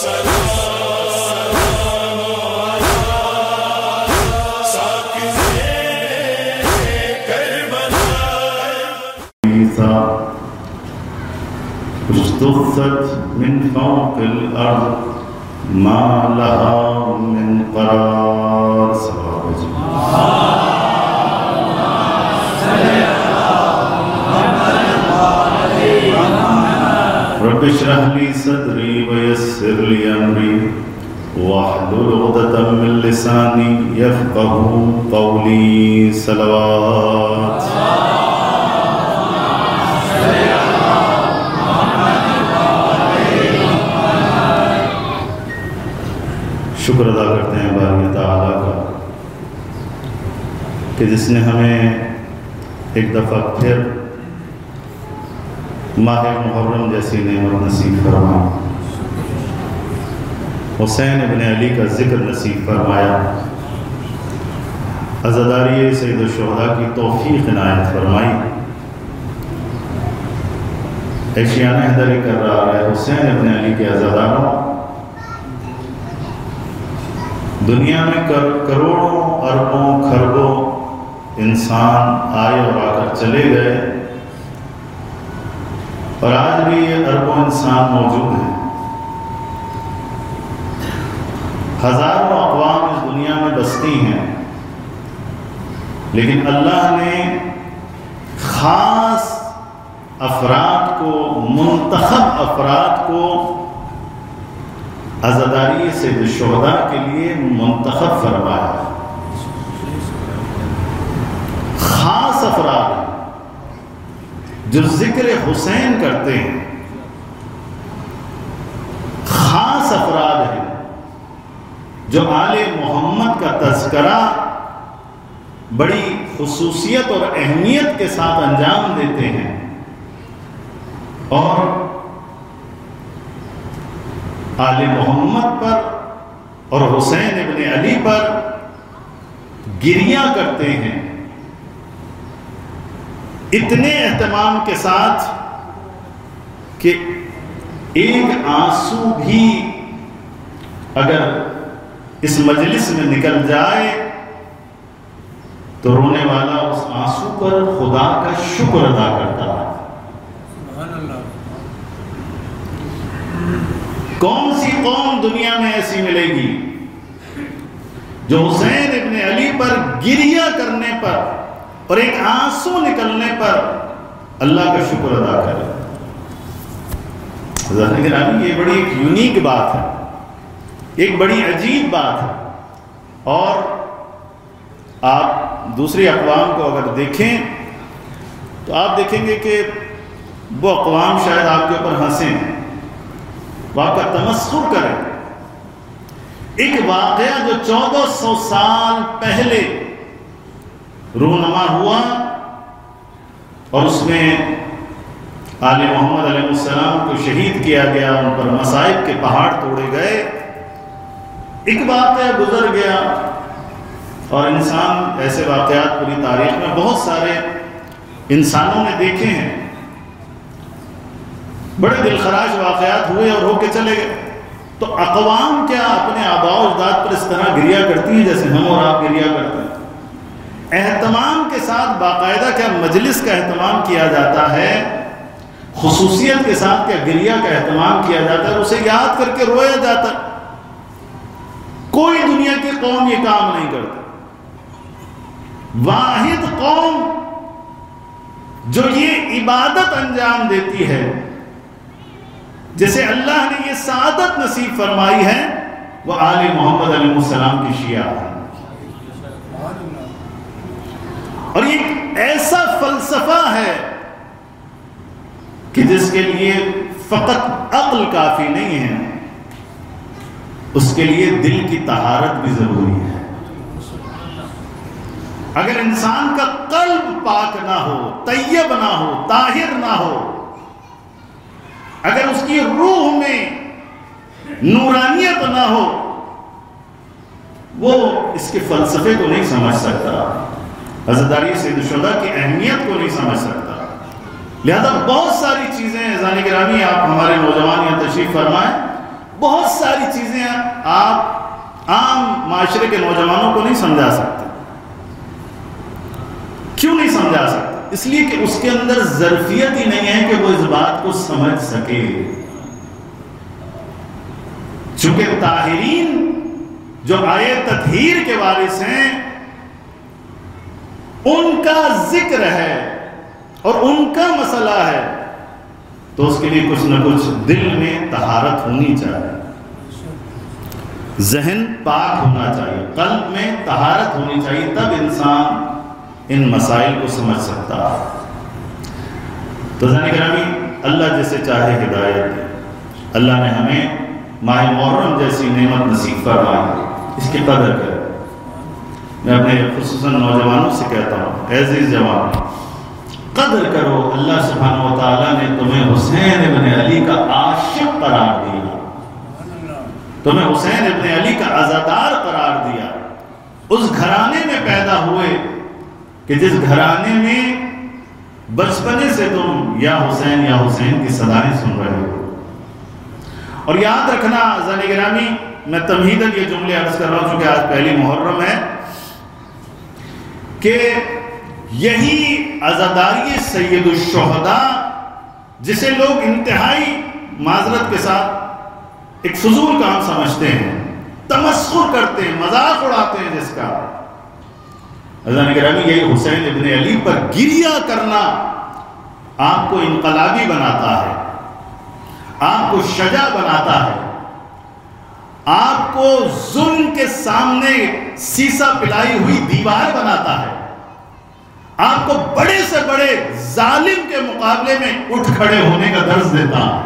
اجتثت من فوق الأرض ما لها من قرار. رب اشرح لي صدري ويسر لي أمري واحلل عقدة من لساني يفقهوا قولي. صلوات. شکر ادا کرتے ہیں باری تعالیٰ کا کہ جس نے ہمیں ایک دفعہ پھر ماہ محرم جیسی نعمت نصیب فرمایا، حسین ابن علی کا ذکر نصیب فرمایا، عزاداری سید الشہداء کی توفیق عنایت فرمائی. عشیانہ حیدری کر رہا ہے حسین ابن علی کے عزاداروں، دنیا میں کروڑوں اربوں کھربوں انسان آئے اور آ کر چلے گئے، اور آج بھی یہ اربوں انسان موجود ہیں. ہزاروں اقوام اس دنیا میں بستی ہیں، لیکن اللہ نے خاص افراد کو، منتخب افراد کو عزاداری سید الشہداء کے لیے منتخب فرمایا. خاص افراد جو ذکر حسین کرتے ہیں، خاص افراد ہیں جو آل محمد کا تذکرہ بڑی خصوصیت اور اہمیت کے ساتھ انجام دیتے ہیں، اور آل محمد پر اور حسین ابن علی پر گریہ کرتے ہیں اتنے اہتمام کے ساتھ کہ ایک آنسو بھی اگر اس مجلس میں نکل جائے تو رونے والا اس آنسو پر خدا کا شکر ادا کرتا ہے. کون سی قوم دنیا میں ایسی ملے گی جو حسین ابن علی پر گریہ کرنے پر اور ایک آنسو نکلنے پر اللہ کا شکر ادا کرے؟ حضرت گرامی، یہ بڑی ایک یونیک بات ہے، ایک بڑی عجیب بات ہے. اور آپ دوسری اقوام کو اگر دیکھیں تو آپ دیکھیں گے کہ وہ اقوام شاید آپ کے اوپر ہنسیں، وہ آپ کا تمسخر کریں. ایک واقعہ جو 1400 سال پہلے رونما ہوا اور اس میں آل محمد علیہ السلام کو شہید کیا گیا، ان پر مصائب کے پہاڑ توڑے گئے، ایک واقعہ گزر گیا. اور انسان ایسے واقعات پوری تاریخ میں بہت سارے انسانوں نے دیکھے ہیں، بڑے دلخراش واقعات ہوئے اور ہو کے چلے گئے. تو اقوام کیا اپنے آباء و اجداد پر اس طرح گریہ کرتی ہیں جیسے ہم اور آپ گریہ کرتے ہیں؟ اہتمام کے ساتھ باقاعدہ کیا مجلس کا اہتمام کیا جاتا ہے، خصوصیت کے ساتھ کیا گریہ کا اہتمام کیا جاتا ہے، اسے یاد کر کے رویا جاتا ہے؟ کوئی دنیا کی قوم یہ کام نہیں کرتی. واحد قوم جو یہ عبادت انجام دیتی ہے، جیسے اللہ نے یہ سعادت نصیب فرمائی ہے، وہ آل محمد علیہ السلام کی شیعہ ہے. اور یہ ایسا فلسفہ ہے کہ جس کے لیے فقط عقل کافی نہیں ہے، اس کے لیے دل کی طہارت بھی ضروری ہے. اگر انسان کا قلب پاک نہ ہو، طیب نہ ہو، طاہر نہ ہو، اگر اس کی روح میں نورانیت نہ ہو، وہ اس کے فلسفے کو نہیں سمجھ سکتا، عزاداری سید الشہداء کی اہمیت کو نہیں سمجھ سکتا. لہذا بہت ساری چیزیں عزیزان گرامی، آپ ہمارے نوجوان یہاں تشریف فرمائیں، بہت ساری چیزیں آپ عام معاشرے کے نوجوانوں کو نہیں سمجھا سکتے. کیوں نہیں سمجھا سکتے؟ اس لیے کہ اس کے اندر ظرفیت ہی نہیں ہے کہ وہ اس بات کو سمجھ سکے. چونکہ طاہرین جو آئے تطہیر کے وارث ہیں ان کا ذکر ہے اور ان کا مسئلہ ہے، تو اس کے لیے کچھ نہ کچھ دل میں طہارت ہونی چاہیے، ذہن پاک ہونا چاہیے، قلب میں طہارت ہونی چاہیے، تب انسان ان مسائل کو سمجھ سکتا ہے. تو ذہن گرامی، اللہ جسے چاہے ہدایت دے. اللہ نے ہمیں ماہ محرم جیسی نعمت نصیب فرمائی، اس کی قدر کرے. میں اپنے خصوصاً نوجوانوں سے کہتا ہوں، اے عزیز جوان، قدر کرو. اللہ سبحانہ و تعالیٰ نے تمہیں حسین ابن علی کا عاشق قرار دیا، تمہیں حسین ابن علی کا عزادار قرار دیا. اس گھرانے میں پیدا ہوئے کہ جس گھرانے میں بچپنے سے تم یا حسین کی صدائیں سن رہے ہو. اور یاد رکھنا ذہن گرامی، میں تمہیداً یہ جملے عرض کر رہا ہوں چونکہ آج پہلی محرم ہے، کہ یہی عزاداری سید الشہداء جسے لوگ انتہائی معذرت کے ساتھ ایک فضول کام سمجھتے ہیں، تمسخر کرتے ہیں، مذاق اڑاتے ہیں جس کا، ذہن گرامی یہی حسین ابن علی پر گریہ کرنا آپ کو انقلابی بناتا ہے، آپ کو شجاع بناتا ہے، آپ کو ظلم کے سامنے سیسا پلائی ہوئی دیوار بناتا ہے، آپ کو بڑے سے بڑے ظالم کے مقابلے میں اٹھ کھڑے ہونے کا درس دیتا ہے.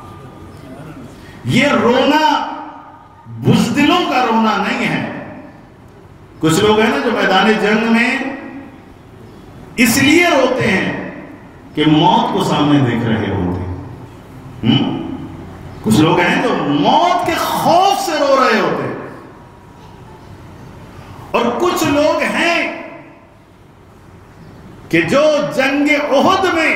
یہ رونا بزدلوں کا رونا نہیں ہے. کچھ لوگ ہیں نا جو میدان جنگ میں اس لیے روتے ہیں کہ موت کو سامنے دیکھ رہے ہوتے ہیں. کچھ لوگ ہیں جو موت کے خوف سے رو رہے ہوتے ہیں، اور کچھ لوگ ہیں کہ جو جنگ احد میں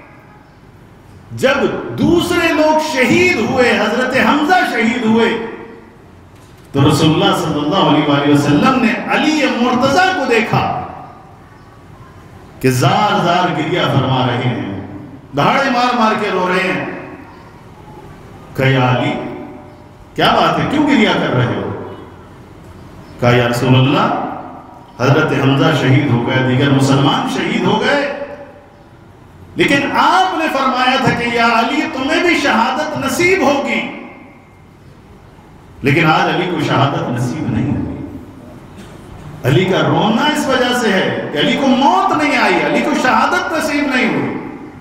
جب دوسرے لوگ شہید ہوئے، حضرت حمزہ شہید ہوئے، تو رسول اللہ صلی اللہ علیہ وآلہ وسلم نے علی مرتضیٰ کو دیکھا کہ زار زار گریہ فرما رہے ہیں، دہاڑے مار مار کے رو رہے ہیں. کہا یا علی کیا بات ہے، کیوں گریہ کر رہے ہو؟ کہا یا رسول اللہ حضرت حمزہ شہید ہو گئے، دیگر مسلمان شہید ہو گئے، لیکن آپ نے فرمایا تھا کہ یا علی تمہیں بھی شہادت نصیب ہوگی، لیکن آج علی کو شہادت نصیب نہیں ہوئی. علی کا رونا اس وجہ سے ہے کہ علی کو موت نہیں آئی، علی کو شہادت نصیب نہیں ہوئی.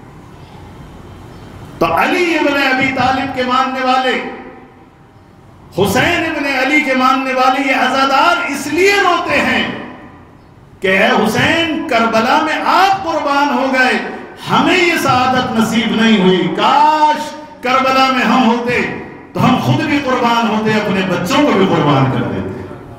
تو علی ابن ابی طالب کے ماننے والے، حسین ابن علی کے ماننے والے یہ عزادار اس لیے روتے ہیں کہ اے حسین کربلا میں آپ قربان ہو گئے، ہمیں یہ سعادت نصیب نہیں ہوئی. کاش کربلا میں ہم ہوتے تو ہم خود بھی قربان ہوتے، اپنے بچوں کو بھی قربان کر دیتے.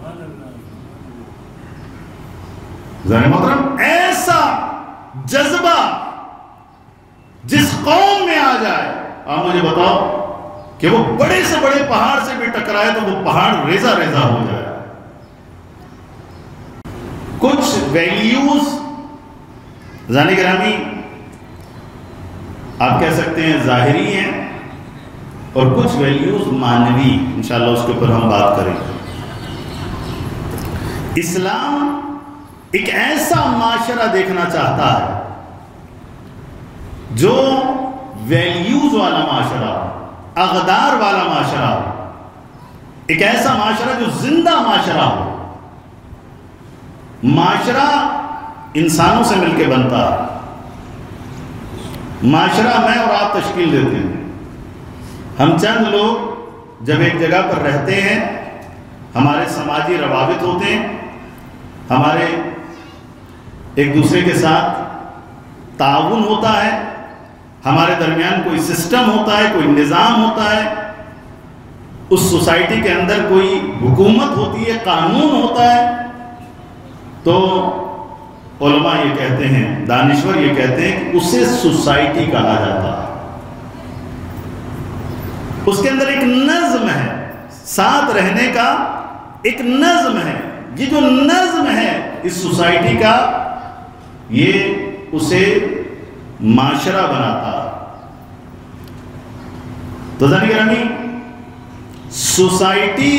ذرا محترم، ایسا جذبہ جس قوم میں آ جائے، آپ مجھے بتاؤ کہ وہ بڑے سے بڑے پہاڑ سے بھی ٹکرائے تو وہ پہاڑ ریزہ ریزہ ہو جائے. کچھ ویلیوز ذہن گرامی آپ کہہ سکتے ہیں ظاہری ہیں، اور کچھ ویلیوز معنوی، انشاءاللہ اس کے اوپر ہم بات کریں. اسلام ایک ایسا معاشرہ دیکھنا چاہتا ہے جو ویلیوز والا معاشرہ، اقدار والا معاشرہ، ایک ایسا معاشرہ جو زندہ معاشرہ ہو. معاشرہ انسانوں سے مل کے بنتا ہے. معاشرہ میں اور آپ تشکیل دیتے ہیں. ہم چند لوگ جب ایک جگہ پر رہتے ہیں، ہمارے سماجی روابط ہوتے ہیں، ہمارے ایک دوسرے کے ساتھ تعاون ہوتا ہے، ہمارے درمیان کوئی سسٹم ہوتا ہے، کوئی نظام ہوتا ہے، اس سوسائٹی کے اندر کوئی حکومت ہوتی ہے، قانون ہوتا ہے. تو علماء یہ کہتے ہیں، دانشور یہ کہتے ہیں کہ اسے سوسائٹی کہا جاتا ہے. اس کے اندر ایک نظم ہے، ساتھ رہنے کا ایک نظم ہے. یہ جو نظم ہے اس سوسائٹی کا، یہ اسے معاشرہ بناتا. تو ذرا گرامی، سوسائٹی،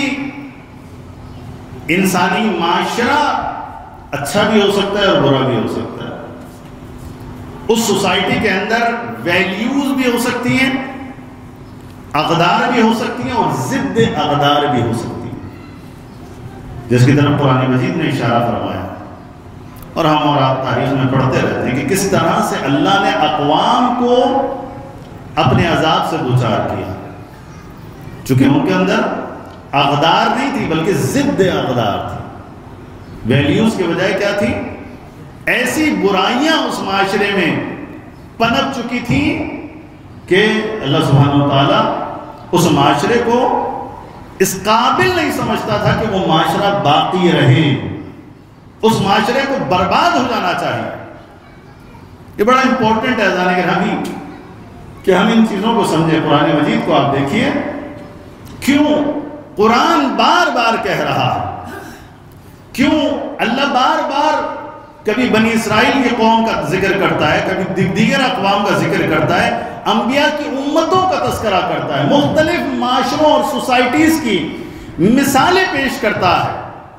انسانی معاشرہ اچھا بھی ہو سکتا ہے اور برا بھی ہو سکتا ہے. اس سوسائٹی کے اندر ویلیوز بھی ہو سکتی ہیں، اقدار بھی ہو سکتی ہیں اور ضد اقدار بھی ہو سکتی ہیں، جس کی طرف قرآن مجید نے اشارہ فرمایا. اور ہم اور آپ تاریخ میں پڑھتے رہتے ہیں کہ کس طرح سے اللہ نے اقوام کو اپنے عذاب سے دوچار کیا، چونکہ ان کے اندر اقدار نہیں تھی بلکہ ضد اقدار تھی. ویلیوز کے بجائے کیا تھی؟ ایسی برائیاں اس معاشرے میں پنپ چکی تھیں کہ اللہ سبحانہ و تعالیٰ اس معاشرے کو اس قابل نہیں سمجھتا تھا کہ وہ معاشرہ باقی رہے. اس معاشرے کو برباد ہو جانا چاہیے. یہ بڑا امپورٹنٹ ہے جانے گرامی کہ ہم ان چیزوں کو سمجھیں. قرآن مجید کو آپ دیکھیے، کیوں قرآن بار بار کہہ رہا ہے، کیوں اللہ بار بار کبھی بنی اسرائیل کی قوم کا ذکر کرتا ہے، کبھی دیگر اقوام کا ذکر کرتا ہے، انبیاء کی امتوں کا تذکرہ کرتا ہے، مختلف معاشروں اور سوسائٹیز کی مثالیں پیش کرتا ہے.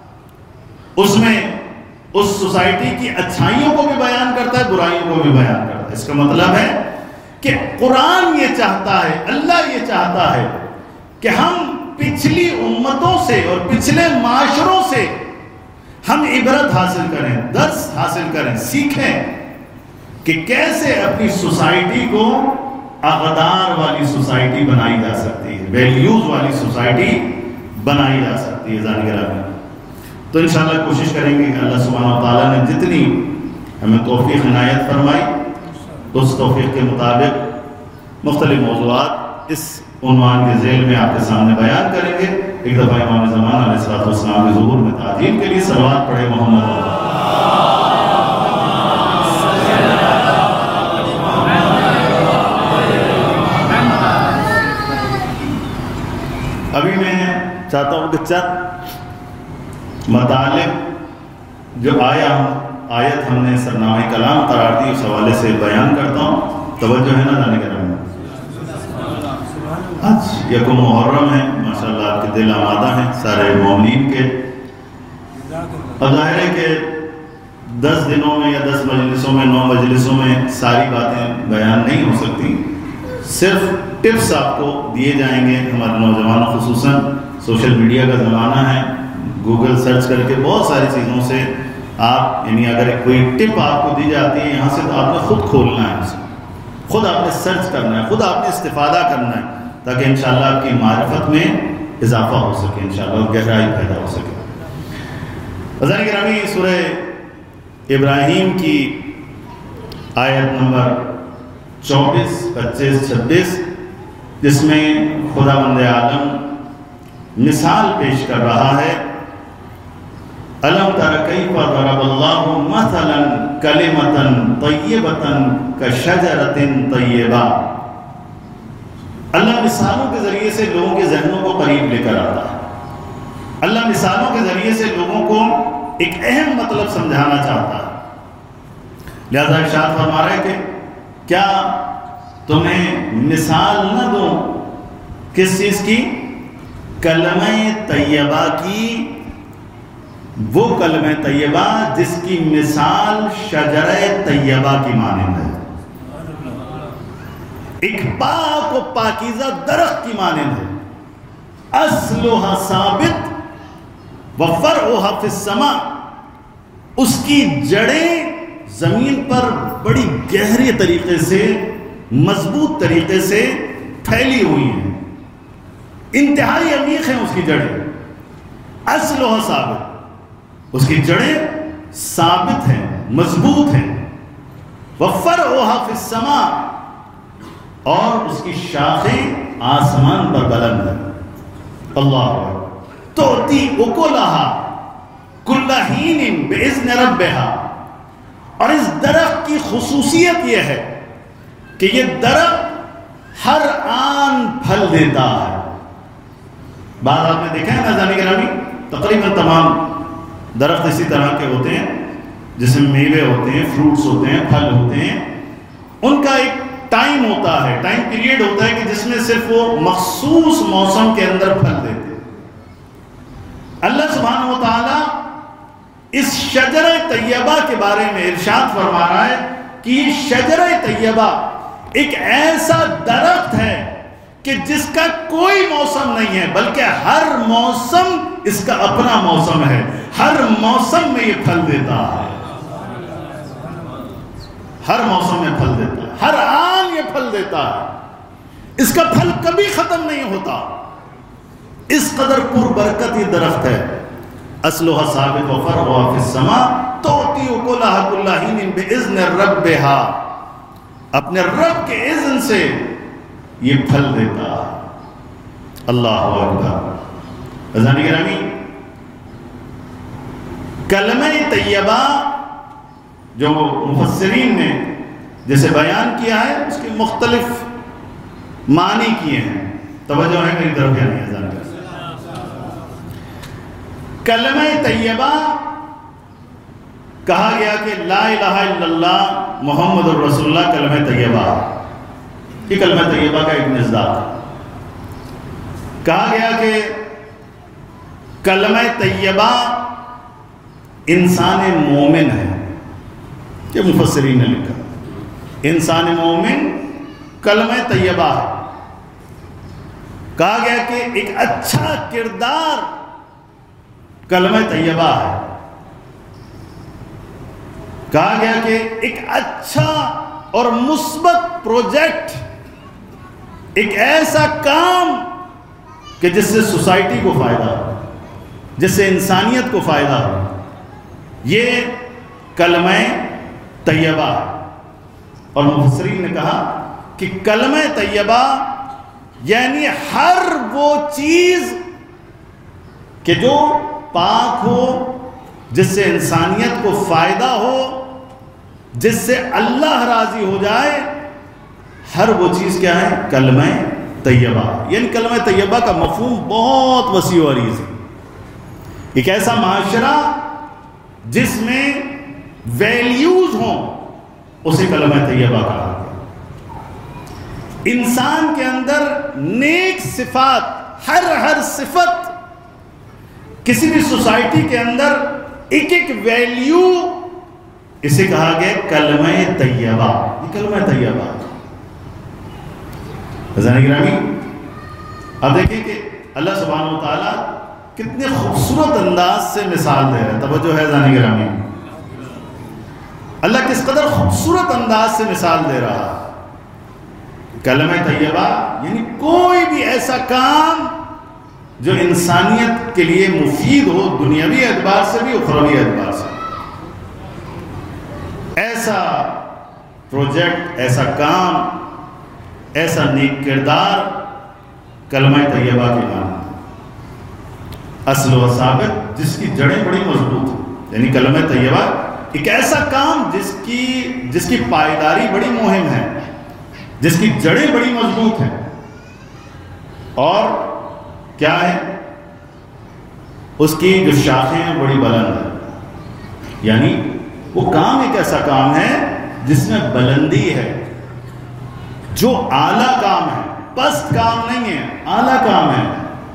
اس میں اس سوسائٹی کی اچھائیوں کو بھی بیان کرتا ہے، برائیوں کو بھی بیان کرتا ہے. اس کا مطلب ہے کہ قرآن یہ چاہتا ہے، اللہ یہ چاہتا ہے کہ ہم پچھلی امتوں سے اور پچھلے معاشروں سے ہم عبرت حاصل کریں، درس حاصل کریں، سیکھیں کہ کیسے اپنی سوسائٹی کو اقدار والی سوسائٹی بنائی جا سکتی ہے، ویلیوز والی سوسائٹی بنائی جا سکتی ہے. ذاکرہ تو انشاءاللہ کوشش کریں گے کہ اللہ سبحانہ و تعالیٰ نے جتنی ہمیں توفیق عنایت فرمائی اس توفیق کے مطابق مختلف موضوعات اس عنوان کے ذیل میں آپ کے سامنے بیان کریں گے. ایک دفعہ امام زمان علیہ الصلوۃ والسلام کے ظہور میں تعظیم کے لیے صلوات پڑھے محمد. ابھی میں چاہتا ہوں کہ چند مطالب جو آیت ہم نے سرنامہ کلام قرار دی اس حوالے سے بیان کرتا ہوں. توجہ ہے نا جانے کے نام میں؟ آج یکم محرم ہے، ماشاءاللہ آپ کے دل آمادہ ہیں سارے مومنین کے. اب ظاہر ہے کہ 10 دنوں میں یا 10 مجلسوں میں 9 مجلسوں میں ساری باتیں بیان نہیں ہو سکتی. صرف ٹپس آپ کو دیے جائیں گے. ہمارے نوجوانوں خصوصاً سوشل میڈیا کا زمانہ ہے، گوگل سرچ کر کے بہت ساری چیزوں سے آپ، یعنی اگر کوئی ٹپ آپ کو دی جاتی ہے یہاں سے تو آپ نے خود کھولنا ہے، اسے خود آپ نے سرچ کرنا ہے، خود آپ نے استفادہ کرنا ہے، تاکہ انشاءاللہ آپ کی معرفت میں اضافہ ہو سکے، انشاءاللہ اور گہرائی پیدا ہو سکے. عزیزان گرامی، سورہ ابراہیم کی آیت نمبر 24، 25، 26 جس میں خداوند عالم مثال پیش کر رہا ہے. الم تر کیف ضرب اللہ مثلا کلمۃ طیبۃ کشجرۃ طیبہ. اللہ مثالوں کے ذریعے سے لوگوں کے ذہنوں کو قریب لے کر آتا ہے. اللہ مثالوں کے ذریعے سے لوگوں کو ایک اہم مطلب سمجھانا چاہتا ہے. لہذا ارشاد فرما رہا ہے کہ کیا تمہیں مثال نہ دوں کس چیز کی؟ کلمہ طیبہ کی. وہ کلمہ طیبہ جس کی مثال شجرہ طیبہ کی مانند ہے، ایک پاک و پاکیزہ درخت کی مانند ہے. اصلها ثابت وفرعها فی السماء. اس کی جڑیں زمین پر بڑی گہرے طریقے سے، مضبوط طریقے سے پھیلی ہوئی ہیں، انتہائی عمیق ہیں اس کی جڑیں. اصلها ثابت، اس کی جڑیں ثابت ہیں، مضبوط ہیں. وفرعها فی السماء، اور اس کی شاخیں آسمان پر بلند ہیں. اللہ تؤتی اکلها کل حین باذن ربها. اور اس درخت کی خصوصیت یہ ہے کہ یہ درخت ہر آن پھل دیتا ہے. بعد آپ نے دیکھا ہے نا جانے گرامی، تقریباً تمام درخت اسی طرح کے ہوتے ہیں جس میں میوے ہوتے ہیں، فروٹس ہوتے ہیں، پھل ہوتے ہیں. ان کا ایک ٹائم ہوتا ہے، ٹائم پیریڈ ہوتا ہے کہ جس میں صرف وہ مخصوص موسم کے اندر پھل دیتے ہیں. اللہ سبحانہ و تعالیٰ اس شجرہ طیبہ کے بارے میں ارشاد فرما رہا ہے کہ یہ شجرہ طیبہ ایک ایسا درخت ہے کہ جس کا کوئی موسم نہیں ہے، بلکہ ہر موسم اس کا اپنا موسم ہے. ہر موسم میں یہ پھل دیتا ہے، ہر موسم میں پھل دیتا ہے، ہر آن یہ پھل دیتا ہے. اس کا پھل کبھی ختم نہیں ہوتا. اس قدر پر برکت یہ درخت ہے. اصلها ثابت وفرعها فی السماء تؤتی اکلها کل حین باذن ربها. اپنے رب کے اذن سے یہ پھل دیتا ہے. اللہ اکبر. عزیزان گرامی، کلمہ طیبہ جو مفسرین نے جیسے بیان کیا ہے اس کے مختلف معنی کیے ہیں. توجہ ہے میری طرف یا نہیں؟ کلمہ طیبہ کہا گیا کہ لا الہ الا اللہ محمد الرسول اللہ کلمہ طیبہ. یہ کلمہ طیبہ کا ایک مصداق ہے. کہا گیا کہ کلمہ طیبہ انسان مومن ہے. یہ مفسرین نے لکھا انسان مومن کلمہ طیبہ ہے. کہا گیا کہ ایک اچھا کردار کلمہ طیبہ ہے. کہا گیا کہ ایک اچھا اور مثبت پروجیکٹ، ایک ایسا کام کہ جس سے سوسائٹی کو فائدہ ہو، جس سے انسانیت کو فائدہ ہو، یہ کلمہ طیبہ ہے. اور مفسرین نے کہا کہ کلمہ طیبہ یعنی ہر وہ چیز کہ جو پاک ہو، جس سے انسانیت کو فائدہ ہو، جس سے اللہ راضی ہو جائے، ہر وہ چیز کیا ہے؟ کلمہ طیبہ. یعنی کلمہ طیبہ کا مفہوم بہت وسیع و عریض ہے. ایک ایسا معاشرہ جس میں ویلیوز ہوں اسے کلمہ طیبہ کہا گیا. انسان کے اندر نیک صفات، ہر صفت، کسی بھی سوسائٹی کے اندر ایک ایک ویلیو، اسے کہا گیا کلمہ طیبہ. یہ کلمہ طیبہ. عزیزان گرامی، اب دیکھیں کہ اللہ سبحانہ و تعالیٰ کتنے خوبصورت انداز سے مثال دے رہا ہے. توجہ ہے عزیزان گرامی، اللہ کس قدر خوبصورت انداز سے مثال دے رہا ہے. کلمہ طیبہ یعنی کوئی بھی ایسا کام جو انسانیت کے لیے مفید ہو، دنیاوی اعتبار سے بھی، اخروی اعتبار سے. ایسا پروجیکٹ، ایسا کام، ایسا نیک کردار کلمہ طیبہ کے نام. اصل و ثابت، جس کی جڑیں بڑی مضبوط ہیں. یعنی کلمہ طیبہ ایک ایسا کام جس کی پائیداری بڑی مہم ہے، جس کی جڑیں بڑی مضبوط ہیں. اور کیا ہے؟ اس کی جو شاخیں ہیں بڑی بلند ہیں. یعنی وہ کام ایک ایسا کام ہے جس میں بلندی ہے، جو اعلیٰ کام ہے، پست کام نہیں ہے، اعلیٰ کام ہے،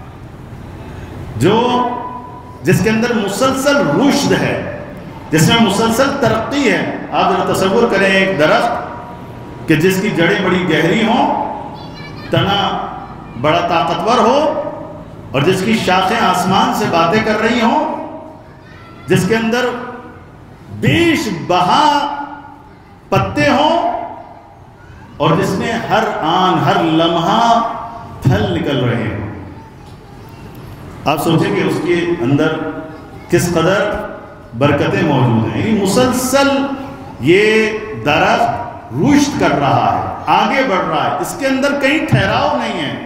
جس کے اندر مسلسل رشد ہے، جس میں مسلسل ترقی ہے. آپ ذرا تصور کریں ایک درخت کہ جس کی جڑیں بڑی گہری ہوں، تنا بڑا طاقتور ہو، اور جس کی شاخیں آسمان سے باتیں کر رہی ہوں، جس کے اندر بیش بہا پتے ہوں، اور جس میں ہر آن، ہر لمحہ پھل نکل رہے ہیں. آپ سوچیں کہ اس کے اندر کس قدر برکتیں موجود ہیں. یعنی مسلسل یہ درخت رشد کر رہا ہے، آگے بڑھ رہا ہے، اس کے اندر کہیں ٹھہراؤ نہیں ہے.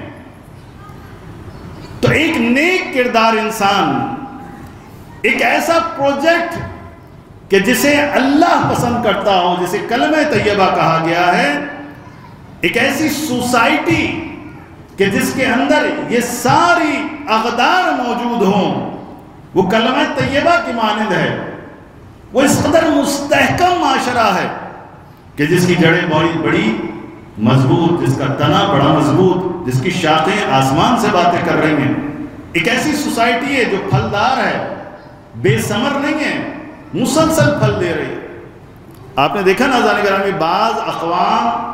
تو ایک نیک کردار انسان، ایک ایسا پروجیکٹ کہ جسے اللہ پسند کرتا ہو، جسے کلمہ طیبہ کہا گیا ہے، ایک ایسی سوسائٹی کہ جس کے اندر یہ ساری اقدار موجود ہوں، وہ کلمہ طیبہ کی مانند ہے، وہ اس قدر مستحکم معاشرہ ہے کہ جس کی جڑیں بڑی مضبوط، جس کا تنا بڑا مضبوط، جس کی شاخیں آسمان سے باتیں کر رہی ہیں. ایک ایسی سوسائٹی ہے جو پھلدار ہے، بے ثمر نہیں ہے، مسلسل پھل دے رہی ہے. آپ نے دیکھا ناظرین گرامی، بعض اقوام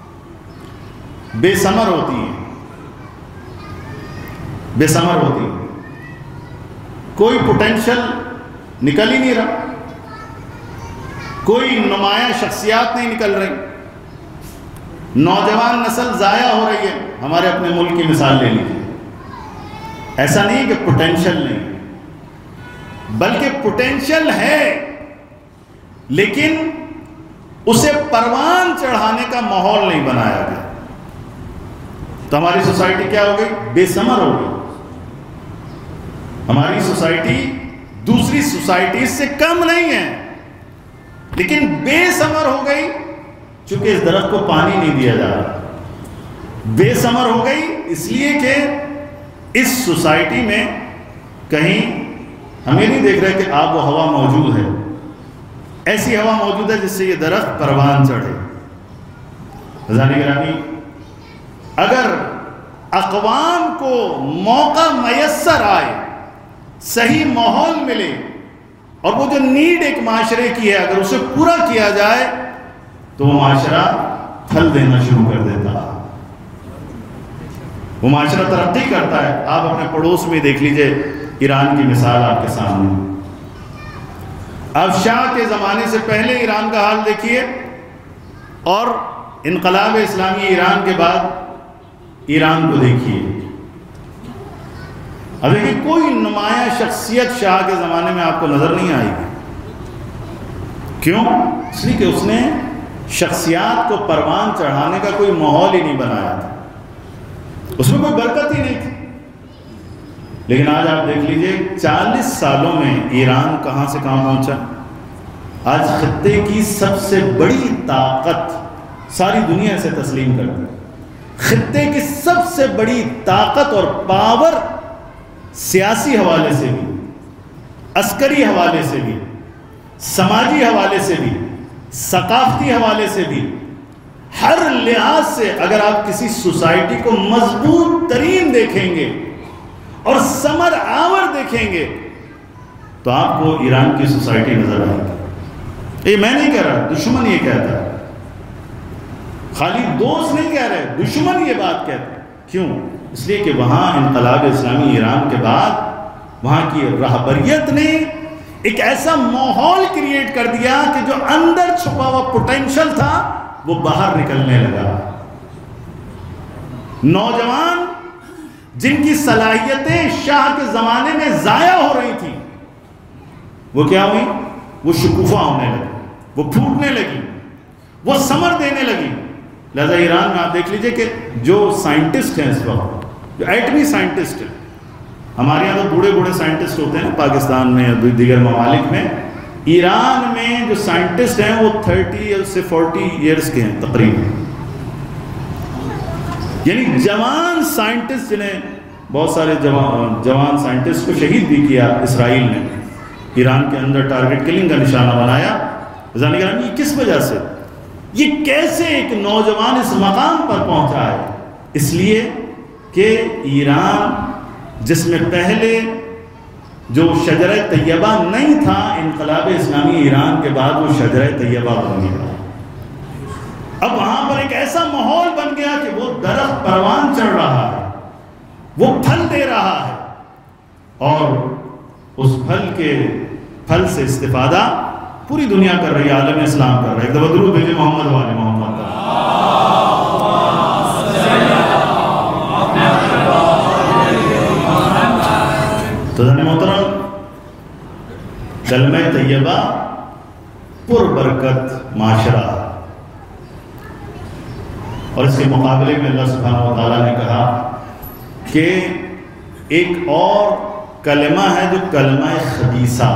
بے ثمر ہوتی ہیں، بے ثمر ہوتی ہیں، کوئی پوٹینشل نکل ہی نہیں رہا، کوئی نمایاں شخصیات نہیں نکل رہی، نوجوان نسل ضائع ہو رہی ہے. ہمارے اپنے ملک کی مثال لے لیجیے. ایسا نہیں کہ پوٹینشل نہیں، بلکہ پوٹینشل ہے لیکن اسے پروان چڑھانے کا ماحول نہیں بنایا گیا. تو ہماری سوسائٹی کیا ہو گئی؟ بے ثمر ہو گئی. ہماری سوسائٹی دوسری سوسائٹی سے کم نہیں ہے لیکن بے ثمر ہو گئی، چونکہ اس درخت کو پانی نہیں دیا جا رہا. بے ثمر ہو گئی اس لیے کہ اس سوسائٹی میں کہیں ہم یہ نہیں دیکھ رہے کہ آب و ہوا موجود ہے، ایسی ہوا موجود ہے جس سے یہ درخت پروان چڑھے. حضرات گرامی، اگر اقوام کو موقع میسر آئے، صحیح ماحول ملے، اور وہ جو نیڈ ایک معاشرے کی ہے اگر اسے پورا کیا جائے تو وہ معاشرہ پھل دینا شروع کر دیتا ہے، وہ معاشرہ ترقی کرتا ہے. آپ اپنے پڑوس میں دیکھ لیجئے، ایران کی مثال آپ کے سامنے. اب شاہ کے زمانے سے پہلے ایران کا حال دیکھیے اور انقلاب اسلامی ایران کے بعد ایران کو دیکھیے. اب دیکھیے کوئی نمایاں شخصیت شاہ کے زمانے میں آپ کو نظر نہیں آئے گی. کیوں؟ اس لیے کہ اس نے شخصیات کو پروان چڑھانے کا کوئی ماحول ہی نہیں بنایا تھا، اس میں کوئی برکت ہی نہیں تھی. لیکن آج آپ دیکھ لیجئے 40 سالوں میں ایران کہاں سے کہاں پہنچا. آج خطے کی سب سے بڑی طاقت ساری دنیا سے تسلیم کر دی. خطے کی سب سے بڑی طاقت اور پاور سیاسی حوالے سے بھی، عسکری حوالے سے بھی، سماجی حوالے سے بھی، ثقافتی حوالے سے بھی، ہر لحاظ سے اگر آپ کسی سوسائٹی کو مضبوط ترین دیکھیں گے اور ثمر آور دیکھیں گے تو آپ کو ایران کی سوسائٹی نظر آئے گی. یہ میں نہیں کہہ رہا، دشمن یہ کہتا ہے، خالی دوست نہیں کہہ رہے، دشمن یہ بات کہتا ہے. کیوں؟ اس لیے کہ وہاں انقلاب اسلامی ایران کے بعد وہاں کی رہبریت نے ایک ایسا ماحول کریٹ کر دیا کہ جو اندر چھپا ہوا پوٹینشل تھا وہ باہر نکلنے لگا. نوجوان جن کی صلاحیتیں شاہ کے زمانے میں ضائع ہو رہی تھی وہ کیا ہوئی؟ وہ شکوفہ ہونے لگی، وہ پھوٹنے لگی، وہ ثمر دینے لگی. لہذا ایران میں آپ دیکھ لیجئے کہ جو سائنٹسٹ ہیں اس وقت، جو ایٹمی سائنٹسٹ ہیں، ہمارے یہاں تو بوڑھے بوڑھے سائنٹسٹ ہوتے ہیں پاکستان میں یا دیگر ممالک میں، ایران میں جو سائنٹسٹ ہیں وہ 30 سے 40 ایئرز کے ہیں تقریباً. یعنی جوان سائنٹسٹ جنہیں بہت سارے جوان سائنٹسٹ کو شہید بھی کیا اسرائیل نے، ایران کے اندر ٹارگٹ کلنگ کا نشانہ بنایا. جانیں گے یہ کس وجہ سے، یہ کیسے ایک نوجوان اس مقام پر پہنچا ہے؟ اس لیے کہ ایران جس میں پہلے جو شجرہ طیبہ نہیں تھا، انقلاب اسلامی ایران کے بعد وہ شجرہ طیبہ بن گیا. اب وہاں پر ایک ایسا ماحول بن گیا کہ وہ درخت پروان چڑھ رہا ہے، وہ پھل دے رہا ہے، اور اس پھل سے استفادہ پوری دنیا کر رہی ہے، عالم اسلام کر رہا ہے. ایک دفعہ درود بھیجیں محمد والے محمد. تو محترم، کلمہ طیبہ پر برکت معاشرہ، اور اس کے مقابلے میں اللہ سبحانہ و تعالیٰ نے کہا کہ ایک اور کلمہ ہے جو کلمہ خبیثہ،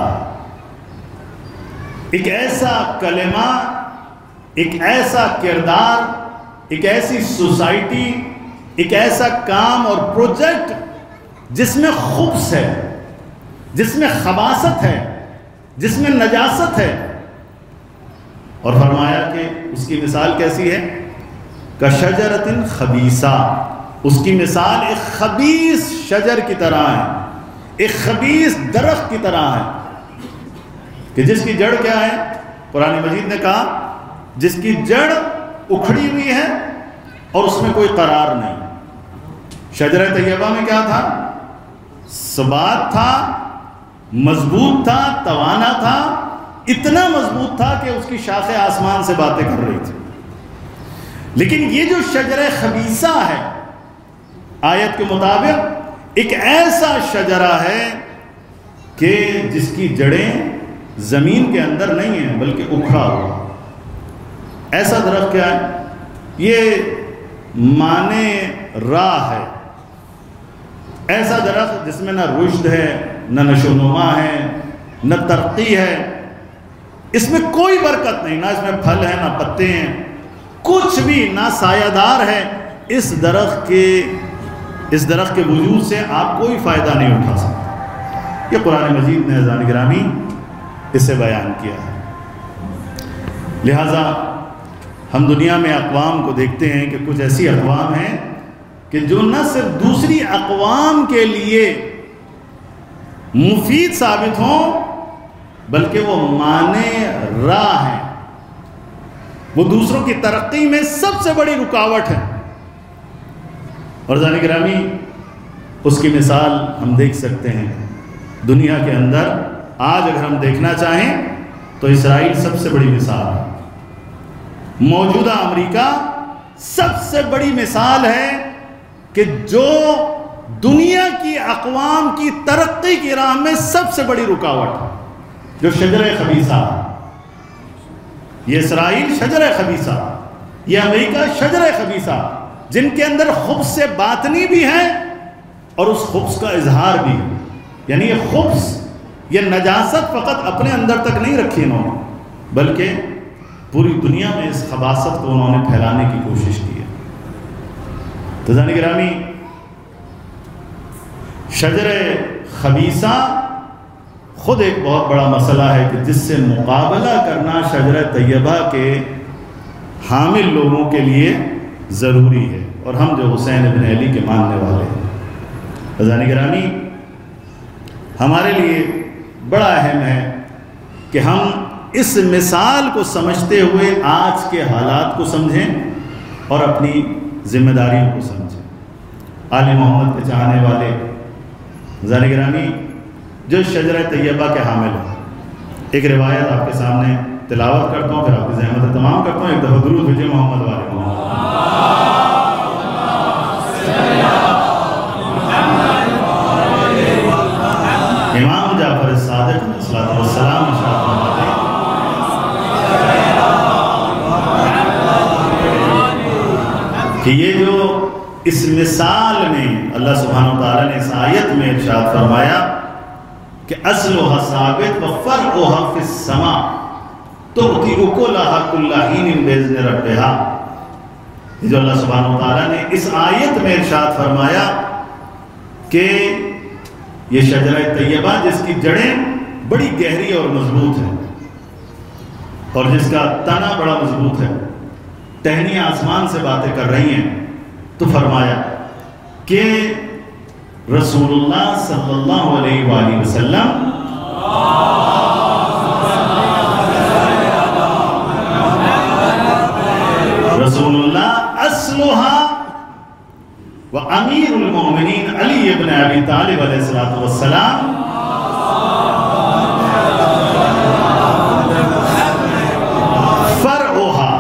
ایک ایسا کلمہ، ایک ایسا کردار، ایک ایسی سوسائٹی، ایک ایسا کام اور پروجیکٹ جس میں خبث ہے، جس میں خباثت ہے، جس میں نجاست ہے، اور فرمایا کہ اس کی مثال کیسی ہے؟ کشجرۃ خبیثہ، اس کی مثال ایک خبیث شجر کی طرح ہے، ایک خبیث درخت کی طرح ہے کہ جس کی جڑ کیا ہے؟ قرآن مجید نے کہا جس کی جڑ اکھڑی ہوئی ہے اور اس میں کوئی قرار نہیں۔ شجرہ طیبہ میں کیا تھا؟ ثبات تھا، مضبوط تھا، توانا تھا، اتنا مضبوط تھا کہ اس کی شاخیں آسمان سے باتیں کر رہی تھی۔ لیکن یہ جو شجرہ خبیثہ ہے، آیت کے مطابق ایک ایسا شجرہ ہے کہ جس کی جڑیں زمین کے اندر نہیں ہیں بلکہ اکھڑا ہوا۔ ایسا درخت کیا ہے؟ یہ معنی راہ ہے، ایسا درخت جس میں نہ رشد ہے، نہ نشو و نما ہے، نہ ترقی ہے، اس میں کوئی برکت نہیں، نہ اس میں پھل ہے، نہ پتے ہیں، کچھ بھی، نہ سایہ دار ہے۔ اس درخت کے وجود سے آپ کوئی فائدہ نہیں اٹھا سکتے۔ یہ قرآن مجید نے عزیزان گرامی اسے بیان کیا ہے۔ لہٰذا ہم دنیا میں اقوام کو دیکھتے ہیں کہ کچھ ایسی اقوام ہیں کہ جو نہ صرف دوسری اقوام کے لیے مفید ثابت ہوں بلکہ وہ معنی راہ ہیں، وہ دوسروں کی ترقی میں سب سے بڑی رکاوٹ ہے۔ اور عزیزان گرامی اس کی مثال ہم دیکھ سکتے ہیں دنیا کے اندر۔ آج اگر ہم دیکھنا چاہیں تو اسرائیل سب سے بڑی مثال ہے، موجودہ امریکہ سب سے بڑی مثال ہے کہ جو دنیا کی اقوام کی ترقی کی راہ میں سب سے بڑی رکاوٹ ہے، جو شجرہ خبیثہ ہے۔ یہ اسرائیل شجرہ خبیثہ، یہ امریکہ شجرہ خبیثہ، جن کے اندر خبث باطنی بھی ہے اور اس خبث کا اظہار بھی ہے۔ یعنی یہ خبث، یہ نجاست فقط اپنے اندر تک نہیں رکھی انہوں نے، بلکہ پوری دنیا میں اس خباثت کو انہوں نے پھیلانے کی کوشش کی ہے۔ تو عزیزان گرامی، شجرہ خبیثہ خود ایک بہت بڑا مسئلہ ہے کہ جس سے مقابلہ کرنا شجرہ طیبہ کے حامل لوگوں کے لیے ضروری ہے، اور ہم جو حسین ابن علی کے ماننے والے ہیں۔ عزیزان گرامی، ہمارے لیے بڑا اہم ہے کہ ہم اس مثال کو سمجھتے ہوئے آج کے حالات کو سمجھیں اور اپنی ذمہ داریوں کو سمجھیں۔ آل محمد کے چاہنے والے عزیزان گرامی، جو شجرہ طیبہ کے حامل ہیں، ایک روایت آپ کے سامنے تلاوت کرتا ہوں، پھر آپ کی زحمت تمام کرتا ہوں۔ ایک دفعہ درود بھیجیے محمد والے محمد۔ امام جعفر صادق علیہ الصلوۃ والسلام ارشاد فرماتے ہیں کہ یہ جو اس مثال میں اللہ سبحانہ وتعالیٰ نے اس آیت میں ارشاد فرمایا کہ اصلها ثابت وفرعها فی السماء تؤتی اکلها کل حین باذن ربها، جو اللہ سبحانہ وتعالیٰ نے اس آیت میں ارشاد فرمایا کہ یہ شجرہ طیبہ جس کی جڑیں بڑی گہری اور مضبوط ہیں اور جس کا تنا بڑا مضبوط ہے، ٹہنیاں آسمان سے باتیں کر رہی ہیں، تو فرمایا کہ رسول اللہ صلی اللہ علیہ وآلہ وسلم رسول اللہ اصلها وامیر المؤمنین علی ابن ابی طالب علیہ السلام فرعها،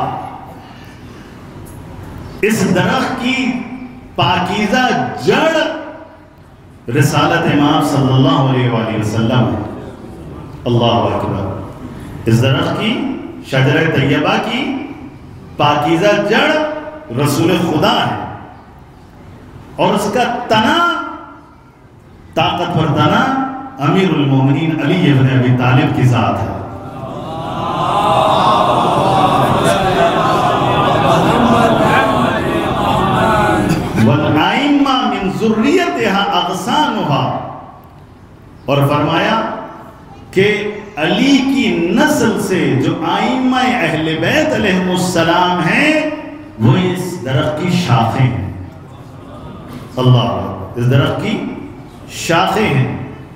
اس درخت کی پاکیزہ جڑ رسالت امام صلی اللہ علیہ وآلہ وسلم ہے۔ اللہ اکبر، اس درخت کی، شجرہ طیبہ کی پاکیزہ جڑ رسول خدا ہے، اور اس کا تنا، طاقتور تنا امیر المومنین علی ابن ابی طالب کی ذات ہے۔ اور فرمایا کہ علی کی نسل سے جو آئمہ اہل بیت علیہم السلام ہیں وہ اس درخت کی شاخیں ہیں. اللہ، اس درخت کی شاخیں ہیں.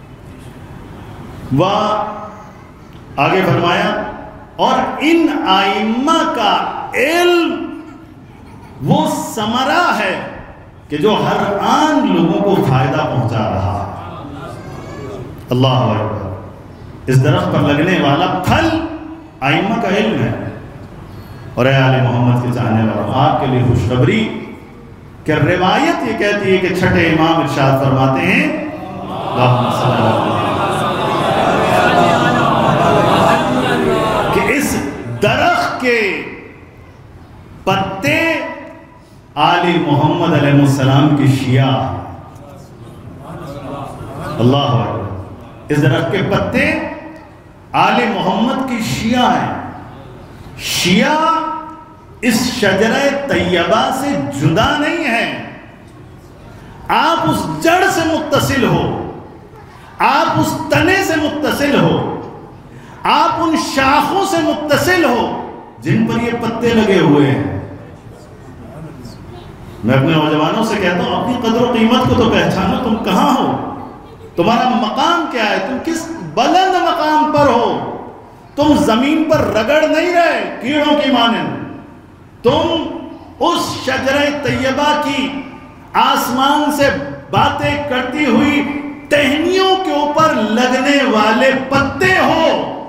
وہ آگے فرمایا اور ان آئمہ کا علم وہ ثمرہ ہے کہ جو ہر آن لوگوں کو فائدہ پہنچا رہا. اللہ اکبر. اس درخت پر لگنے والا پھل آئمہ کا علم ہے. اور اے آل محمد کے چاہنے والوں، آپ کے لیے خوشخبری کہ روایت یہ کہتی ہے کہ چھٹے امام ارشاد فرماتے ہیں اللہم صلی اللہ کہ اس درخت کے پتے آل محمد علیہ السلام کی شیعہ. اللہ اکبر. اس درخت کے پتے آل محمد کی شیعہ ہیں. شیعہ اس شجرہ طیبہ سے جدا نہیں ہے. آپ اس جڑ سے متصل ہو، آپ اس تنے سے متصل ہو، آپ ان شاخوں سے متصل ہو جن پر یہ پتے لگے ہوئے ہیں. میں اپنے نوجوانوں سے کہتا ہوں اپنی قدر و قیمت کو تو پہچانو. تم کہاں ہو؟ تمہارا مقام کیا ہے؟ تم کس بلند مقام پر ہو؟ تم زمین پر رگڑ نہیں رہے کیڑوں کی مانند. تم اس شجرہ طیبہ کی آسمان سے باتیں کرتی ہوئی ٹہنیوں کے اوپر لگنے والے پتے ہو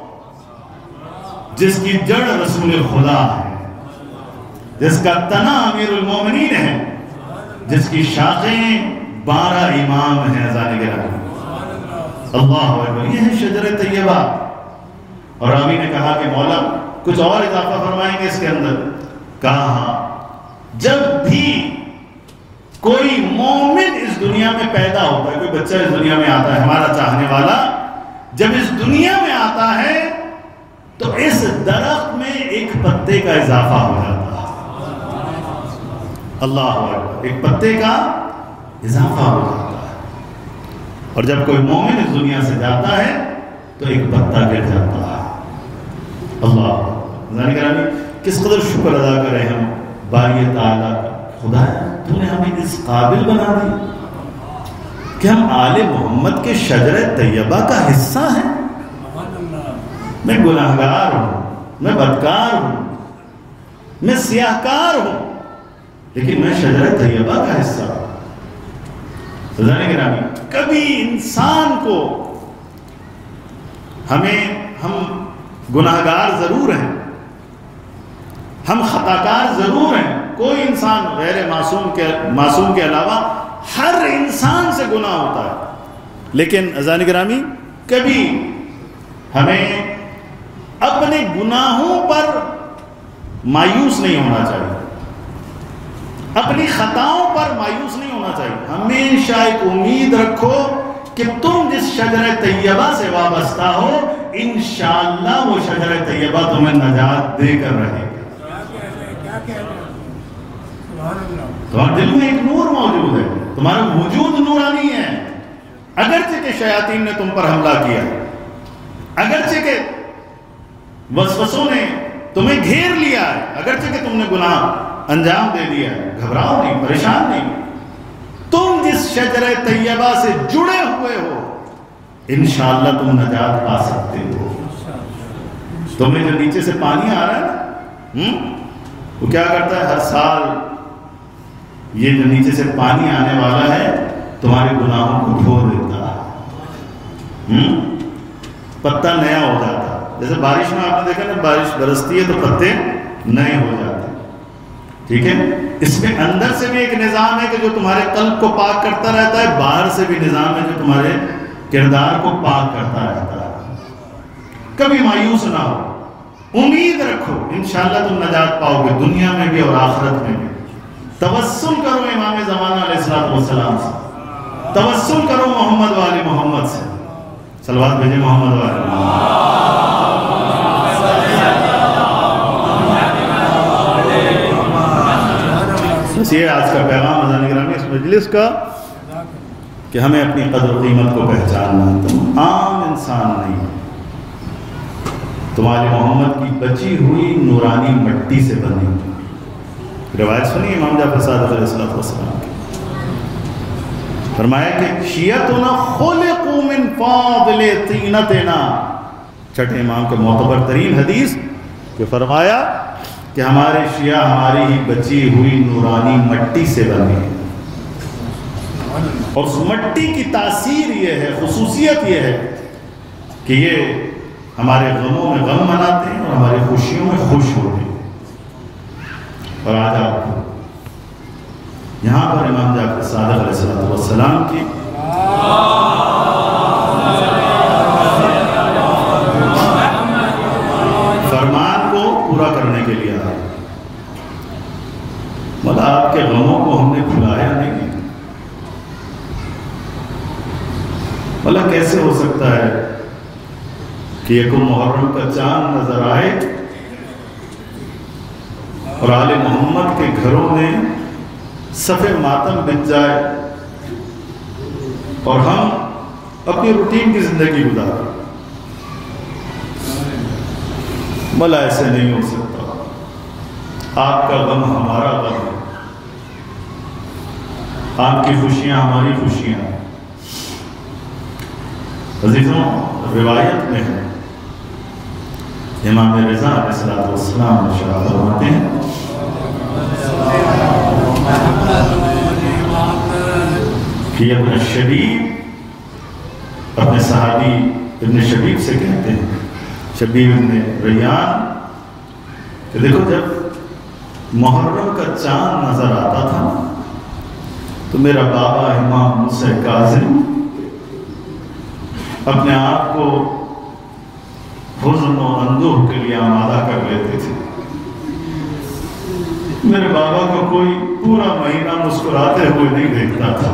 جس کی جڑ رسول خدا ہے، جس کا تنا امیر المومنین ہے، جس کی شاخیں 12 امام ہیں. ذالک گرامی. اللہ اکبر. یہ ہے شجرہ طیبہ. اور ابھی نے کہا کہ مولا کچھ اور اضافہ فرمائیں گے اس کے اندر. کہا جب بھی کوئی مومن اس دنیا میں پیدا ہوتا ہے، کوئی بچہ اس دنیا میں آتا ہے، ہمارا چاہنے والا جب اس دنیا میں آتا ہے تو اس درخت میں ایک پتے کا اضافہ ہو جاتا ہے. اللہ اکبر. ایک پتے کا اضافہ ہو جاتا ہے. اور جب کوئی مومن اس دنیا سے جاتا ہے تو ایک پتا گر جاتا ہے. اللہ گرامی. کس قدر شکر ادا کریں ہم باری تعالیٰ کا. خدا تو نے ہمیں اس قابل بنا دی کہ ہم آل محمد کے شجرہ طیبہ کا حصہ ہیں. میں گناہگار ہوں، میں بدکار ہوں، میں سیاہکار ہوں، لیکن میں شجرہ طیبہ کا حصہ ہوں. گرامی کبھی انسان کو ہم گناہگار ضرور ہیں، ہم خطاکار ضرور ہیں. کوئی انسان غیر معصوم کے علاوہ ہر انسان سے گناہ ہوتا ہے. لیکن اذان گرامی کبھی ہمیں اپنے گناہوں پر مایوس نہیں ہونا چاہیے، اپنی خطاؤں پر مایوس نہیں ہونا چاہیے. ہمیشہ ایک امید رکھو کہ تم جس شجرہ طیبہ سے وابستہ ہو انشاءاللہ وہ شجرہ طیبہ تمہیں نجات دے کر رہے گا. تمہارے دل میں ایک نور موجود ہے، تمہارا وجود نورانی ہے. اگرچہ کہ شیاطین نے تم پر حملہ کیا، اگرچہ کہ وسوسوں نے تمہیں گھیر لیا ہے، اگرچہ کہ تم نے گناہ انجام دے دیا ہے، گھبراؤ نہیں، پریشان نہیں. تم جس شجرہ طیبہ سے جڑے ہوئے ہو انشاءاللہ تم نجات پا سکتے ہو. تمہیں جو نیچے سے پانی آ رہا ہے نا، وہ کیا کرتا ہے؟ ہر سال یہ جو نیچے سے پانی آنے والا ہے تمہارے گناہوں کو دھو دیتا ہے. پتا نیا ہو جاتا ہے. جیسے بارش میں آپ نے دیکھا نا، بارش برستی ہے تو پتے نئے ہو جاتے ہیں. ٹھیک ہے، اس میں اندر سے بھی ایک نظام ہے کہ جو تمہارے قلب کو پاک کرتا رہتا ہے، باہر سے بھی نظام ہے جو تمہارے کردار کو پاک کرتا رہتا ہے. کبھی مایوس نہ ہو، امید رکھو انشاءاللہ تم نجات پاؤ گے دنیا میں بھی اور آخرت میں بھی. توسل کرو امام زمانہ علیہ السلام سے، توسل کرو محمد والے محمد سے. صلوات بھیجے محمد والے محمد. بس یہ آج کا پیغام اذان گرامی اس مجلس کا کہ ہمیں اپنی قدر و قیمت کو پہچاننا ہے. تمہارے محمد کی بچی ہوئی نورانی مٹی سے بنی. روایت سنی امام جعفر صادق علیہ السلام کی. فرمایا کہ شیعتنا خلقوا من فاضل طینتنا. چھٹے امام کے معتبر ترین حدیث کہ فرمایا کہ ہمارے شیعہ ہماری ہی بچی ہوئی نورانی مٹی سے بنے. اور اس مٹی کی تاثیر یہ ہے، خصوصیت یہ ہے کہ یہ ہمارے غموں میں غم مناتے ہیں اور ہماری خوشیوں میں خوش ہوتے ہیں. اور آج آپ یہاں پر امام جعفر صادق علیہ السلام کی فرمان کو پورا کرنے کے لیے آئے. مطلب آپ کے غموں کو ہم نے بھلایا نہیں. مطلب کیسے ہو سکتا ہے کہ یکم محرم کا چاند نظر آئے اور آل محمد کے گھروں میں صف ماتم بچ جائے اور ہم اپنی روٹین کی زندگی گزاریں؟ بھلا ایسے نہیں ہو سکتا. آپ کا غم ہمارا غم ہے، آپ کی خوشیاں ہماری خوشیاں ہیں. عزیزوں، روایت میں ہے امام رضا علیہ السلام ارشاد فرماتے ہیں کہ ابن شبیب اپنے صحابی ابن شبیب سے کہتے ہیں، شبیب ابن ریان، کہ دیکھو جب محرم کا چاند نظر آتا تھا تو میرا بابا امام موسیٰ کاظم اپنے آپ کو حزن و اندوہ کے لیے آمادہ کر لیتے تھے. میرے بابا کو کوئی پورا مہینہ مسکراتے ہوئے نہیں دیکھتا تھا.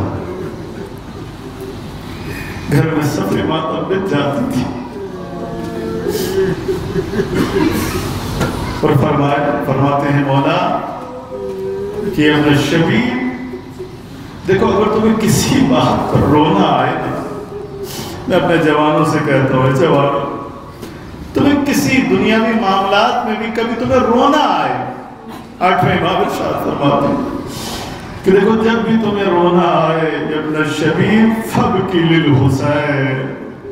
گھر میں صف ماتم بچ جاتی تھی. اور فرماتے ہیں مولا کہ ابن شبیب دیکھو، اگر تمہیں کسی بات پر رونا آئے نا، میں اپنے جوانوں سے کہتا ہوں، جوانوں تمہیں کسی دنیاوی معاملات میں بھی کبھی تمہیں رونا آئے، 8ویں امام ارشاد فرماتے ہیں کہ دیکھو جب بھی تمہیں رونا آئے ابن شبیب فبکی للحسین،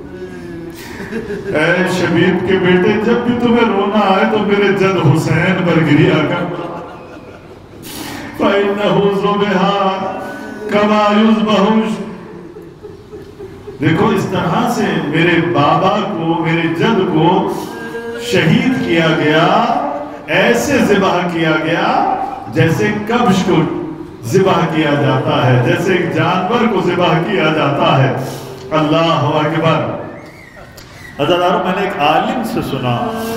اے شبیب کے بیٹے جب بھی تمہیں رونا آئے تو میرے جد حسین پر گریا کرنا. فَإِنَّهُ ذُبِحَ كَمَا يُذْبَحُ. دیکھو اس طرح سے میرے بابا کو، میرے جد کو شہید کیا گیا، ایسے ذبح کیا گیا جیسے کبش کو ذبح کیا جاتا ہے، جیسے ایک جانور کو ذبح کیا جاتا ہے. اللہ اکبر. عزیزانو، میں نے ایک عالم سے سنا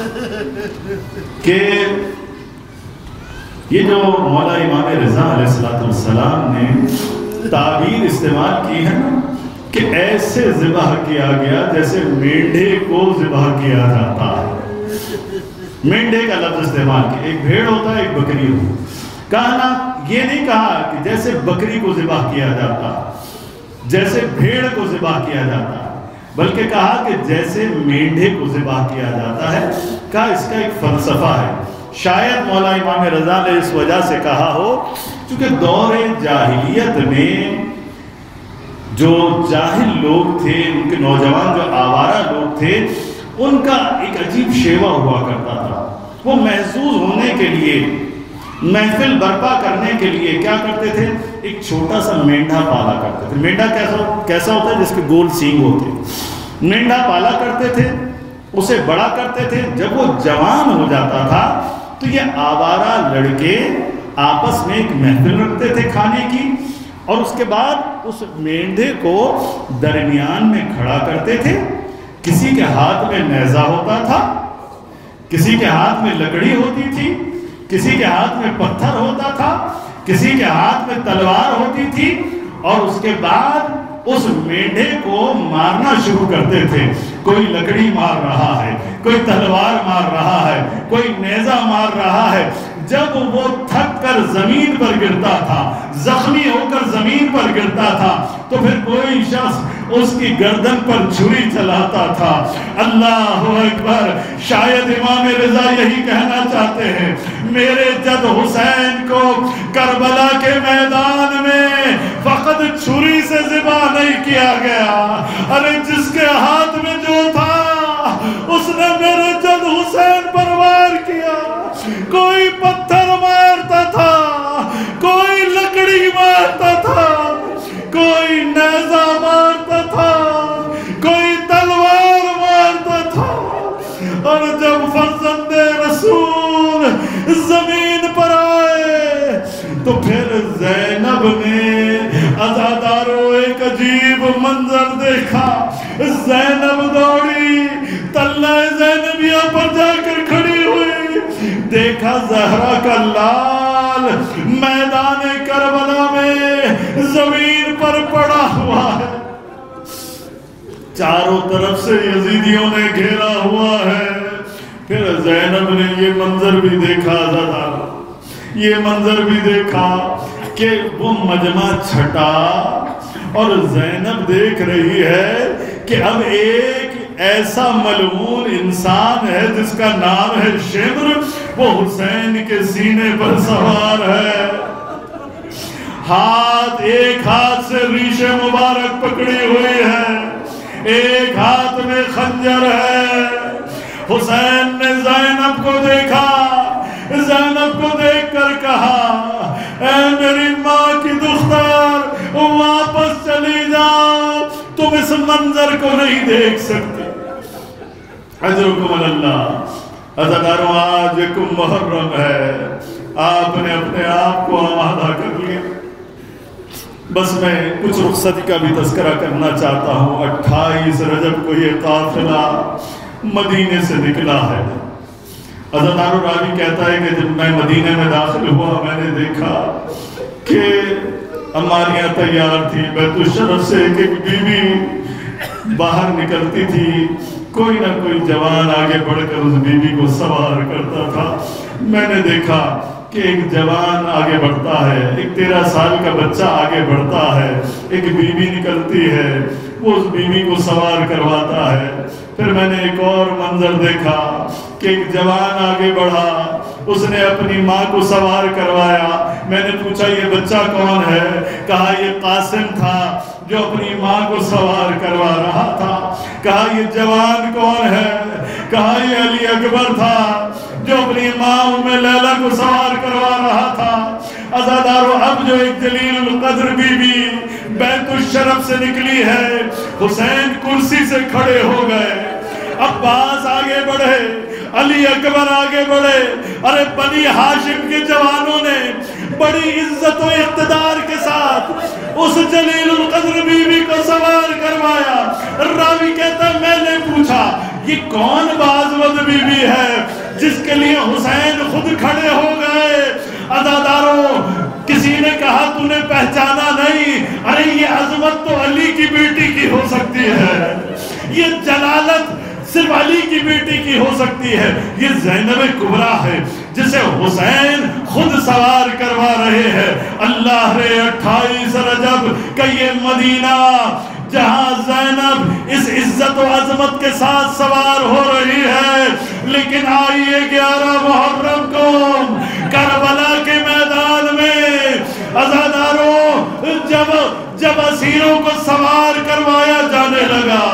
کہ یہ جو مولا امام رضا علیہ السلام نے تعبیر استعمال کی ہے نا کہ ایسے ذبح کیا گیا جیسے مینڈھے کو ذبح کیا جاتا ہے. مینڈھے کا لفظ استعمال کیا. ایک بھیڑ ہوتا ہے، ایک بکری ہو. کہا نا، یہ نہیں کہا کہ جیسے بکری کو ذبح کیا جاتا، جیسے بھیڑ کو ذبح کیا جاتا، بلکہ کہا کہ جیسے مینڈھے کو ذبح کیا جاتا ہے. کہا اس کا ایک فلسفہ ہے. شاید مولا امام رضا نے اس وجہ سے کہا ہو کیونکہ دور جاہلیت میں جو جاہل لوگ تھے، ان کے نوجوان جو آوارہ لوگ تھے، ان کا ایک عجیب شیوا ہوا کرتا تھا. وہ محظوظ ہونے کے لیے، محفل برپا کرنے کے لیے کیا کرتے تھے؟ ایک چھوٹا سا مینڈھا پالا کرتے تھے. مینڈھا کیسا ہوتا ہے؟ جس کے گول سینگ ہوتے ہیں. مینڈھا پالا کرتے تھے، اسے بڑا کرتے تھے. جب وہ جوان ہو جاتا تھا تو یہ آوارہ لڑکے آپس میں ایک محفل رکھتے تھے کھانے کی، اور اس کے بعد اس مینڈھے کو درمیان میں کھڑا کرتے تھے. کسی کے ہاتھ میں نیزہ ہوتا تھا، کسی کے ہاتھ میں لکڑی ہوتی تھی، کسی کے ہاتھ میں پتھر ہوتا تھا، کسی کے ہاتھ میں تلوار ہوتی تھی. اور اس کے بعد اس مینڈھے کو مارنا شروع کرتے تھے. کوئی لکڑی مار رہا ہے، کوئی تلوار مار رہا ہے، کوئی نیزہ مار رہا ہے. جب وہ تھک کر زمین پر گرتا تھا، زخمی ہو کر زمین پر گرتا تھا، تو پھر کوئی شخص اس کی گردن پر چھری چلاتا تھا۔ اللہ اکبر! شاید امام رضا یہی کہنا چاہتے ہیں، میرے جد حسین کو کربلا کے میدان میں فقط چھری سے ذبح نہیں کیا گیا، ارے جس کے ہاتھ میں جو تھا اس نے میرے جد حسین پر وار کیا۔ کوئی پتھر مارتا تھا، کوئی لکڑی مارتا تھا، کوئی نیزہ مارتا تھا، کوئی تلوار مارتا تھا، اور جب فرزند رسول زمین پر آئے تو پھر زینب نے عزاداروں ایک عجیب منظر دیکھا۔ زینب دوڑی، تلہ زینبیہ پر جا کر کھڑی ہوئی، دیکھا زہرا کا لال میدان کربلا میں زمین پر پڑا ہوا ہے، چاروں طرف سے یزیدیوں نے گھیرا ہوا ہے۔ پھر زینب نے یہ منظر بھی دیکھا، یہ منظر بھی دیکھا کہ وہ مجمع چھٹا اور زینب دیکھ رہی ہے کہ اب ایک ایسا ملعون انسان ہے جس کا نام ہے شمر، وہ حسین کے سینے پر سوار ہے، ایک ہاتھ سے ریش مبارک پکڑی ہوئی ہے، ایک ہاتھ میں خنجر ہے۔ حسین نے زینب کو دیکھا، زینب کو دیکھ کر کہا، اے میری ماں کی دختر، واپس چلی جاؤ، تم اس منظر کو نہیں دیکھ سکتے۔ اجرکم اللہ۔ عزاداروں، آج ایک محرم ہے، آپ نے اپنے آپ کو آمادہ کر لیا۔ بس میں کچھ رخصتی کا بھی تذکرہ کرنا چاہتا ہوں۔ 28 رجب کو یہ قافلہ مدینے سے نکلا ہے۔ عزاداروں، راوی کہتا ہے کہ جب میں مدینے میں داخل ہوا، میں نے دیکھا کہ اماریاں تیار تھی، بیت الشرف سے ایک ایک بیوی باہر نکلتی تھی، کوئی نہ کوئی جوان آگے بڑھ کر اس بیوی کو سوار کرتا تھا۔ میں نے دیکھا کہ ایک جوان آگے بڑھتا ہے، ایک 13 سال کا بچہ آگے بڑھتا ہے، ایک بیوی نکلتی ہے، وہ اس بیوی کو سوار کرواتا ہے۔ پھر میں نے ایک اور منظر دیکھا کہ ایک جوان آگے بڑھا، اس نے اپنی ماں کو سوار کروایا۔ میں نے پوچھا یہ بچہ کون ہے؟ کہا یہ قاسم تھا جو اپنی ماں کو سوار کروا رہا تھا۔ کہا یہ جوان کون ہے؟ کہا یہ علی اکبر تھا جو اپنی ماں ام لیلہ کو سوار کروا رہا تھا۔ عزاداروں، اب جو ایک جلیل القدر بی بی بیت الشرف سے نکلی ہے، حسین کرسی سے کھڑے ہو گئے، عباس آگے بڑھے، علی اکبر آگے بڑھے۔ ارے بنی ہاشم کے جوانوں نے بڑی عزت و اقتدار کے ساتھ اس جلیل القدر بی بی کو سوار کروایا۔ راوی کہتا ہے میں نے پوچھا یہ کون بازود بی بی ہے جس کے لیے حسین خود کھڑے ہو گئے؟ عزاداروں، کسی نے کہا تو نے پہچانا نہیں؟ ارے یہ عظمت تو علی کی بیٹی کی ہو سکتی ہے، یہ جلالت صرف علی کی بیٹی کی ہو سکتی ہے۔ یہ زینب کبریٰ ہے جسے حسین خود سوار کروا رہے ہیں۔ اللہ رے 28 رجب کا یہ مدینہ جہاں زینب اس عزت و عظمت کے ساتھ سوار ہو رہی ہے، لیکن آئیے 11 محرم کو کربلا کے میدان میں عزاداروں جب اسیروں کو سوار کروایا جانے لگا،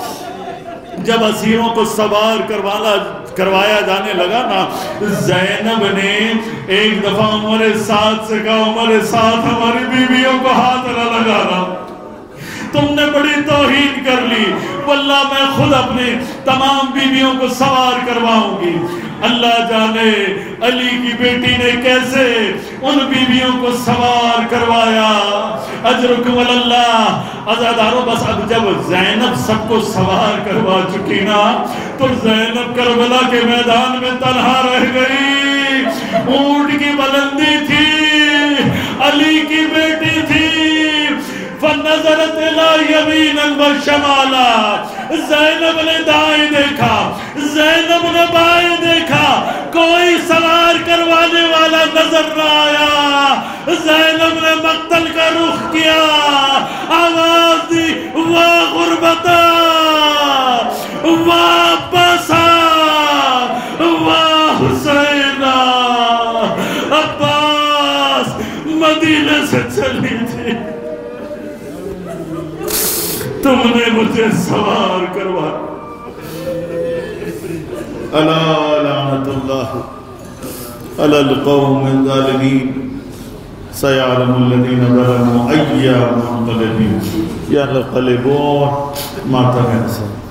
جب اسیروں کو سوار کروایا جانے لگا نا، زینب نے ایک دفعہ عمر سعد سے کہا، عمر سعد ہماری بیویوں کو ہاتھ نہ لگانا، تم نے بڑی توہین کر لی، واللہ میں خود اپنے تمام بیویوں کو سوار کرواؤں گی۔ اللہ جانے علی کی بیٹی نے کیسے ان بیویوں کو سوار کروایا۔ اجرکم اللہ۔ عزاداروں، بس اب جب زینب سب کو سوار کروا چکی نا، تو زینب کربلا کے میدان میں تنہا رہ گئی۔ اونٹ کی بلندی تھی، علی کی بیٹی تھی، فنظرت الی یمینا و شمالا، زینب نے دائیں دیکھا، زینب نے بائیں دیکھا، کوئی سوار کروانے والا نظر نہ آیا۔ زینب نے مقتل کا رخ کیا، آواز دی واہ غربتا، واہ باسا، واہ حسینہ۔ عباس مدینے سے چلی تھی، تم نے مجھے سوار کروا۔ الا لعنت اللہ علی القوم الظالمین، سيعلم الذين ظلموا أي منقلب ينقلبون ما تنسوا۔